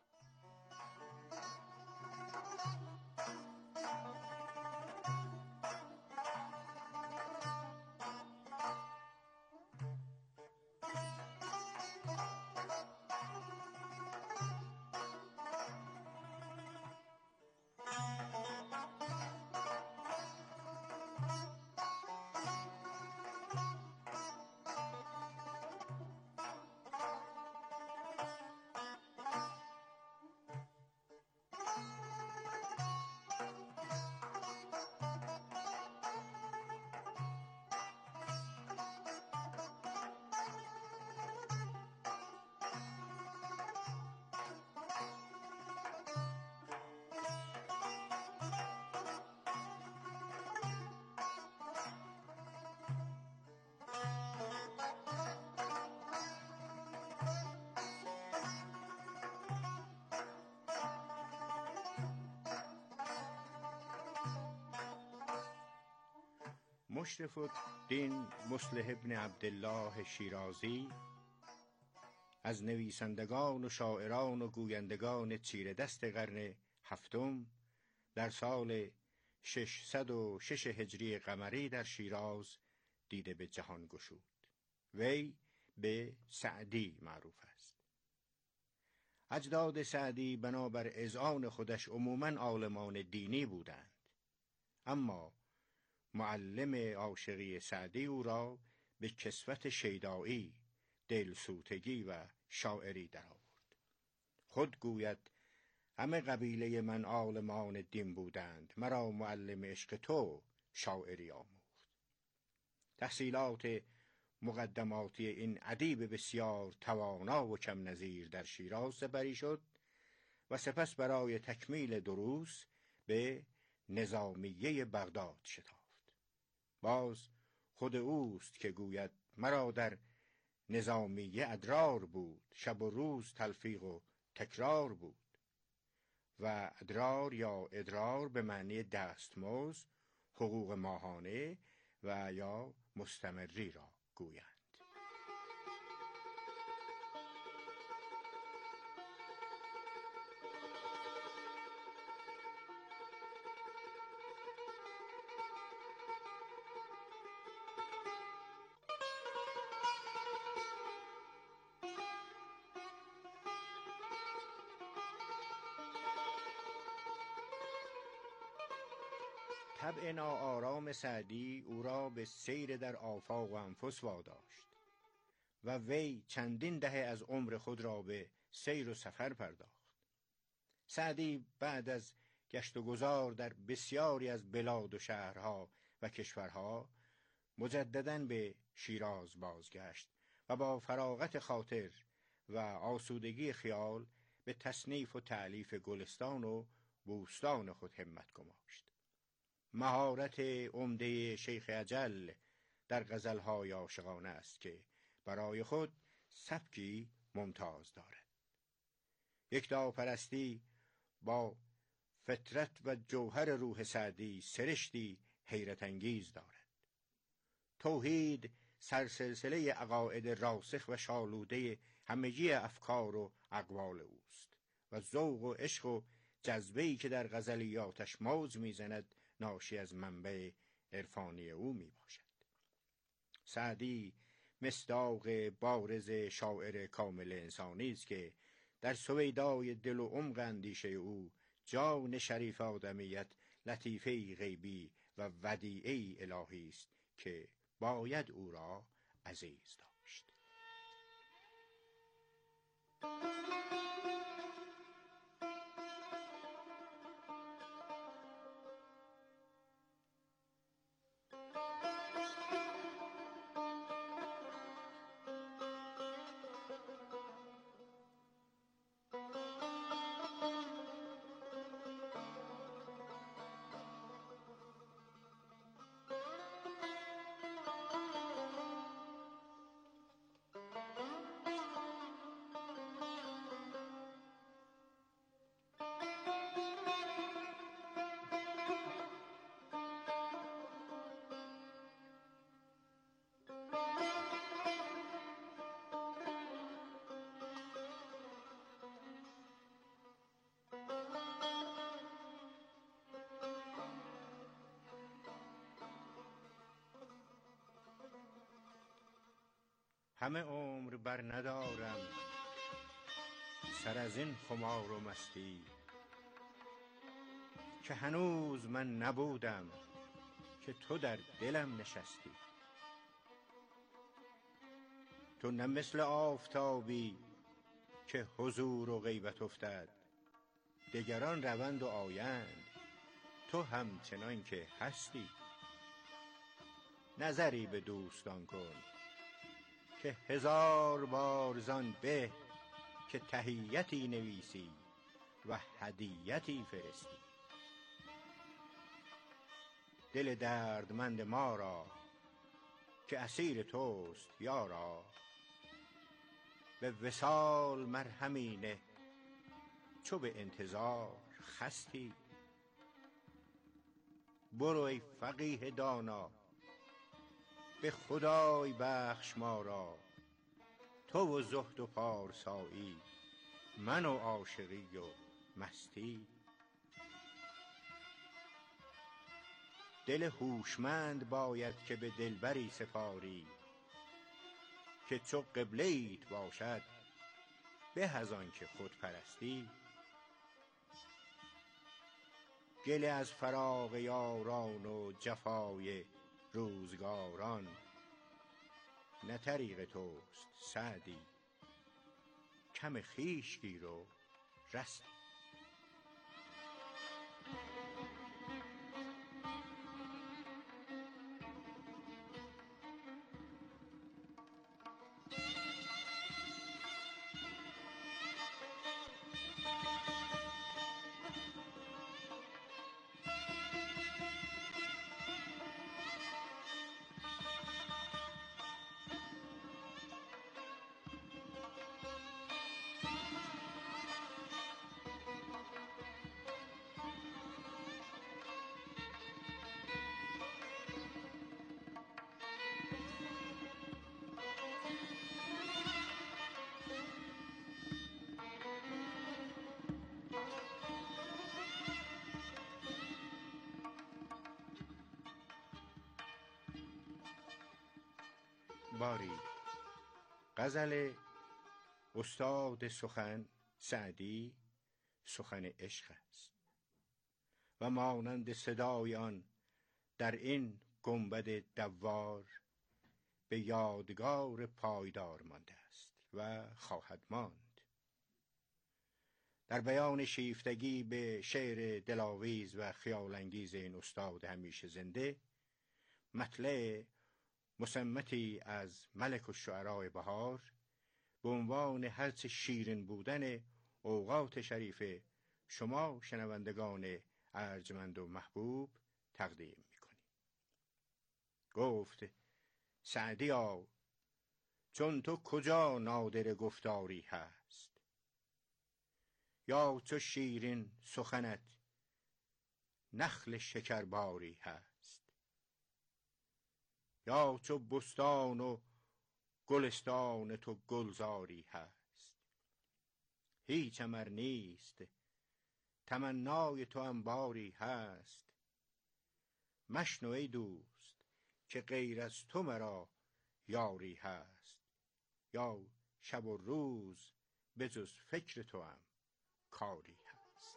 مشرف الدین مصلح ابن عبدالله شیرازی از نویسندگان و شاعران و گویندگان چیره دست قرن هفتم در سال ششصد و شش هجری قمری در شیراز دیده به جهان گشود. وی به سعدی معروف است. اجداد سعدی بنابر اذعان خودش عموماً عالمان دینی بودند، اما معلم عاشقی سعدی او را به کسوت شیدایی، دلسوتگی و شاعری درآورد. خود گوید همه قبیله من عالمان دین بودند، مرا معلم عشق تو شاعری آموخت. تحصیلات مقدماتی این ادیب بسیار توانا و کم نظیر در شیراز سپری شد و سپس برای تکمیل دروس به نظامیه بغداد شتافت. باز خود اوست که گوید مرا در نظامیه ادرار بود، شب و روز تلفیق و تکرار بود. و ادرار یا ادرار به معنی دستمزد، حقوق ماهانه و یا مستمری را گویند. طبع ناآرام سعدی او را به سیر در آفاق و انفس واداشت و وی چندین دهه از عمر خود را به سیر و سفر پرداخت. سعدی بعد از گشت و گذار در بسیاری از بلاد و شهرها و کشورها مجدداً به شیراز بازگشت و با فراغت خاطر و آسودگی خیال به تصنیف و تألیف گلستان و بوستان خود همت گماشت. مهارت عمده شیخ اجل در غزل‌های عاشقانه است که برای خود سبکی ممتاز دارد. یکتاپرستی با فطرت و جوهر روح سعدی سرشتی حیرت انگیز دارد. توحید سرسلسله عقاید راسخ و شالوده همگی افکار و اقوال اوست و ذوق و عشق و جذبه‌ای که در غزلیاتش موج میزند ناشی از منبع عرفانی او می باشد. سعدی مصداق بارز شاعر کامل انسانی است که در سویدای دل و عمق اندیشه او جان شریف آدمیت لطیفه‌ای غیبی و ودیعه‌ای الهی است که باید او را عزیز داشت. همه عمر بر ندارم سر از این خمار و مستی، که هنوز من نبودم که تو در دلم نشستی. تو نه مثل آفتابی که حضور و غیبت افتد، دگران روند و آیند، تو همچنان که هستی. نظری به دوستان کن که هزار بار زان به که تحیتی نویسی و هدیتی فرستی. دل دردمند ما را که اسیر توست یارا، به وصال مرهمی نه چو به انتظار خستی. برو ای فقیه دانا به خدای بخش ما را، تو و زهد و پارسایی، من و عاشقی و مستی. دل هوشمند باید که به دلبری سپاری، که چو قبله ایت باشد به از آن که خود پرستی. گله از فراق یاران و جفای روزگاران. نه طریق توست سعدی، کم خویش گیر و رستی. باری غزل استاد سخن سعدی سخن عشق است و مانند صدای آن در این گنبد دوار به یادگار پایدار مانده است و خواهد ماند. در بیان شیفتگی به شعر دلاویز و خیالانگیز این استاد همیشه زنده، مطلع مسمتی از ملک الشعراء بهار به عنوان هرچه شیرین بودن اوقات شریف شما شنوندگان ارجمند و محبوب تقدیم می‌کنیم. گفت سعدیا چون تو کجا نادر گفتاری هست، یا چو شیرین سخنت نخل شکرباری هست، یا چو بستان و گلستان تو گلزاری هست. هیچ امر نیست تمنای تو انباری هست. مشنو ای دوست که غیر از تو مرا یاری هست، یا شب و روز به جز فکر تو هم کاری هست.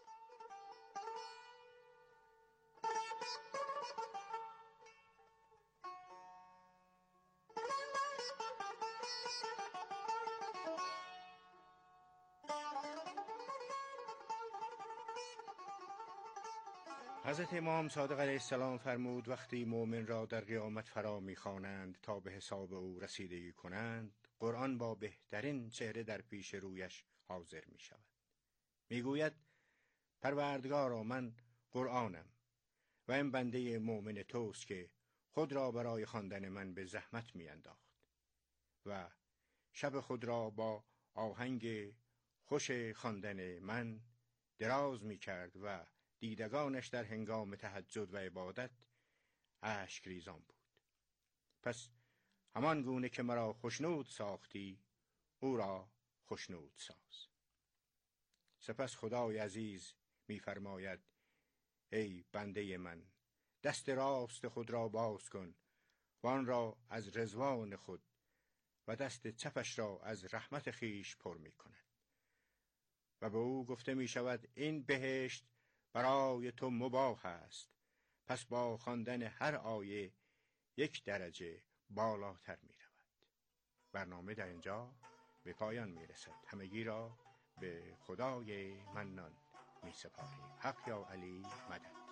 حضرت امام صادق علیه السلام فرمود وقتی مؤمن را در قیامت فرا می‌خوانند تا به حساب او رسیدگی کنند، قرآن با بهترین چهره در پیش رویش حاضر می شود. می گوید پروردگارا من قرآنم و این بنده مؤمن توست که خود را برای خواندن من به زحمت می انداخت و شب خود را با آهنگ خوش خواندن من دراز می کرد و دیدگانش در هنگام تهجد و عبادت اشک ریزان بود. پس همان گونه که مرا خوشنود ساختی او را خوشنود ساز. سپس خدای عزیز می‌فرماید ای بنده من، دست راست خود را باز کن و آن را از رضوان خود و دست چپش را از رحمت خیش پر می‌کند و به او گفته می‌شود این بهشت برای تو مباح است. پس با خواندن هر آیه یک درجه بالاتر می رود. برنامه در اینجا به پایان می رسد. همگی را به خدای منان می سپاریم. حق یا علی مدد.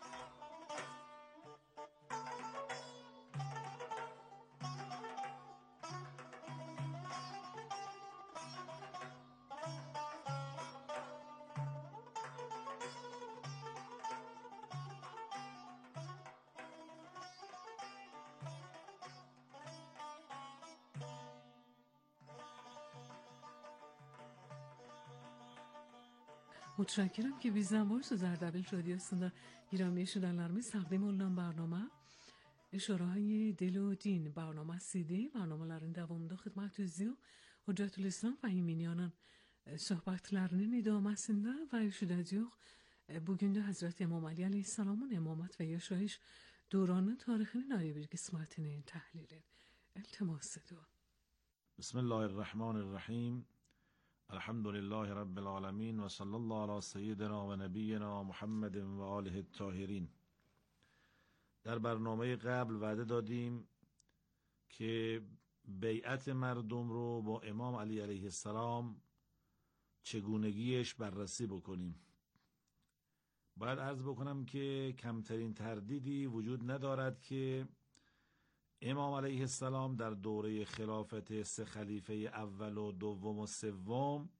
متشکرم که bizden var sözler Erbil radyosunda giremeye şirinlerimiz takdim olunan barnama اشاره دل و دین برنامه سیدی برنamelerin devamında xidmətinizi Hüccətül İslam və İminyanın söhbətlərinin idaməsində və eşidəcəyik. Bugün də Həzrət İmam Ali Aleyhisselamın imamət və yaşayış dövrünün tarixinin ayrı bir qismətini təhlil edin. التماس دعا. بسم الله الرحمن الرحیم. الحمد لله رب العالمین و صلی الله علی سیدنا و نبینا محمد و آله الطاهرین. در برنامه قبل وعده دادیم که بیعت مردم رو با امام علی علیه السلام چگونگیش بررسی بکنیم. باید عرض بکنم که کمترین تردیدی وجود ندارد که امام علیه السلام در دوره خلافت سه خلیفه اول و دوم و سوم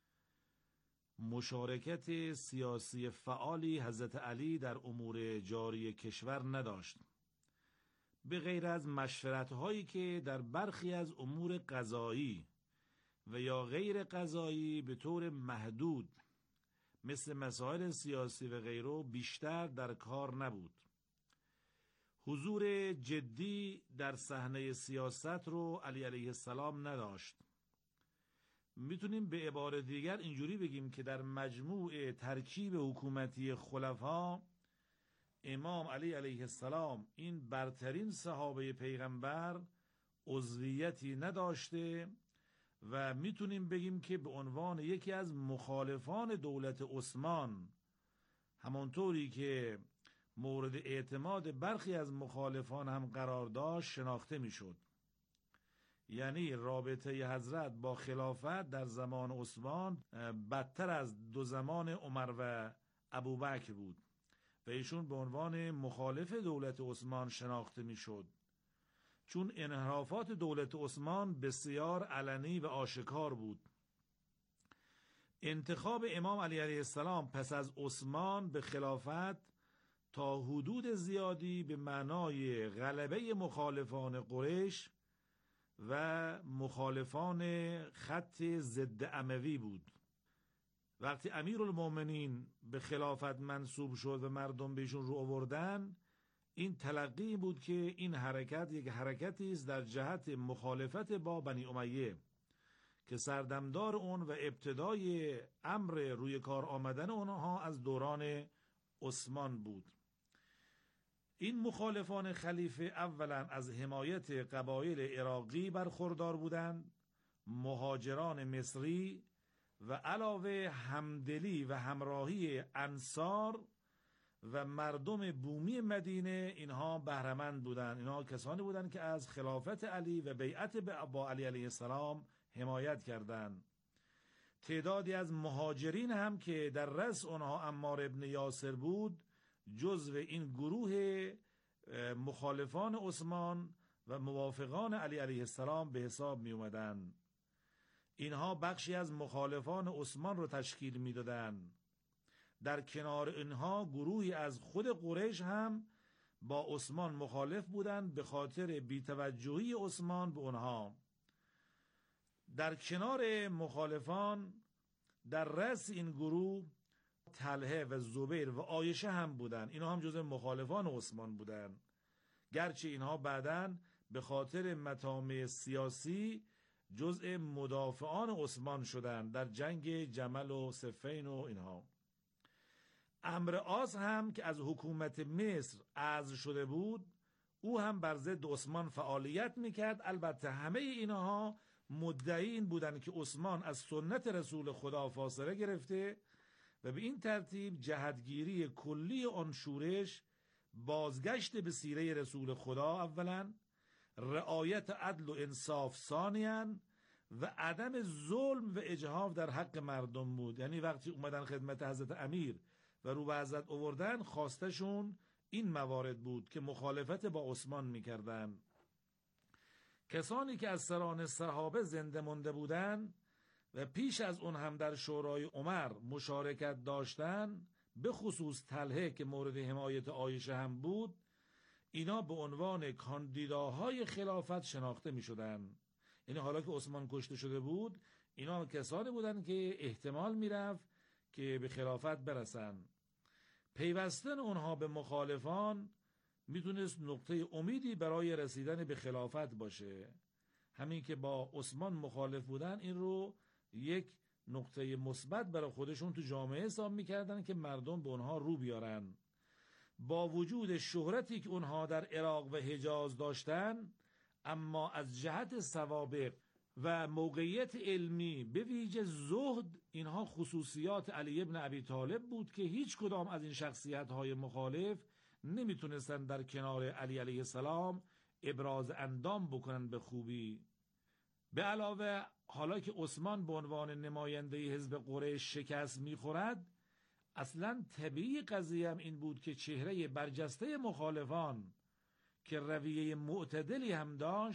مشارکت سیاسی فعالی حضرت علی در امور جاری کشور نداشت، به غیر از مشورت‌هایی که در برخی از امور قضایی و یا غیر قضایی به طور محدود مثل مسائل سیاسی و غیره بیشتر در کار نبود. حضور جدی در صحنه سیاست رو علی علیه السلام نداشت. میتونیم به عبارت دیگر اینجوری بگیم که در مجموع ترکیب حکومتی خلفا امام علی علیه السلام این برترین صحابه پیغمبر عضویتی نداشته و میتونیم بگیم که به عنوان یکی از مخالفان دولت عثمان، همانطوری که مورد اعتماد برخی از مخالفان هم قرار داشت، شناخته میشد. یعنی رابطه حضرت با خلافت در زمان عثمان بدتر از دو زمان عمر و ابوبکر بود و ایشون به عنوان مخالف دولت عثمان شناخته میشد، چون انحرافات دولت عثمان بسیار علنی و آشکار بود. انتخاب امام علی علیه السلام پس از عثمان به خلافت تا حدود زیادی به معنای غلبه مخالفان قریش و مخالفان خط ضد اموی بود. وقتی امیرالمومنین به خلافت منصوب شد و مردم بهشون رو آوردن، این تلقی بود که این حرکت یک حرکتی است در جهت مخالفت با بنی امیه که سردمدار اون و ابتدای امر روی کار آمدن اونها از دوران عثمان بود. این مخالفان خلیفه اولا از حمایت قبایل عراقی برخوردار بودند، مهاجران مصری و علاوه همدلی و همراهی انصار و مردم بومی مدینه اینها بهره‌مند بودند. اینها کسانی بودند که از خلافت علی و بیعت با علی علیه السلام حمایت کردند. تعدادی از مهاجرین هم که در رأس اونها عمار ابن یاسر بود جزو این گروه مخالفان عثمان و موافقان علی علیه السلام به حساب می اومدن. اینها بخشی از مخالفان عثمان رو تشکیل می دادن. در کنار اینها گروهی از خود قریش هم با عثمان مخالف بودند به خاطر بی‌توجهی عثمان به اونها. در کنار مخالفان در رأس این گروه طلحه و زبیر و عایشه هم بودن. اینها هم جزو مخالفان عثمان بودن، گرچه اینها بعداً به خاطر مطامع سیاسی جزء مدافعان عثمان شدن در جنگ جمل و صفین و اینها. عمرو عاص هم که از حکومت مصر عزل شده بود، او هم بر ضد عثمان فعالیت میکرد. البته همه اینها مدعی این بودن که عثمان از سنت رسول خدا فاصله گرفته و به این ترتیب جهتگیری کلی آن شورش بازگشت به سیره رسول خدا اولا، رعایت عدل و انصاف ثانیاً و عدم ظلم و اجحاف در حق مردم بود. یعنی وقتی اومدن خدمت حضرت امیر و رو به حضرت آوردن، خواستشون این موارد بود که مخالفت با عثمان میکردن. کسانی که از سران صحابه زنده مانده بودند و پیش از اون هم در شورای عمر مشارکت داشتند، به خصوص طلحه که مورد حمایت عایشه هم بود، اینا به عنوان کاندیداهای خلافت شناخته می شدن. یعنی حالا که عثمان کشته شده بود، اینا کسانی بودن که احتمال می رفت که به خلافت برسن. پیوستن اونها به مخالفان میتونست نقطه امیدی برای رسیدن به خلافت باشه. همین که با عثمان مخالف بودن، این رو یک نقطه مثبت برای خودشون تو جامعه حساب میکردن که مردم به اونها رو بیارن. با وجود شهرتی که اونها در عراق و حجاز داشتن، اما از جهت سوابق و موقعیت علمی به ویژه زهد، اینها خصوصیات علی ابن ابی طالب بود که هیچ کدام از این شخصیت های مخالف نمیتونستن در کنار علی علیه السلام ابراز اندام بکنن به خوبی. به علاوه حالا که عثمان به عنوان نماینده حزب قریش شکست میخورد، اصلا طبیعی قضیه هم این بود که چهره برجسته مخالفان که رویه معتدلی هم داشت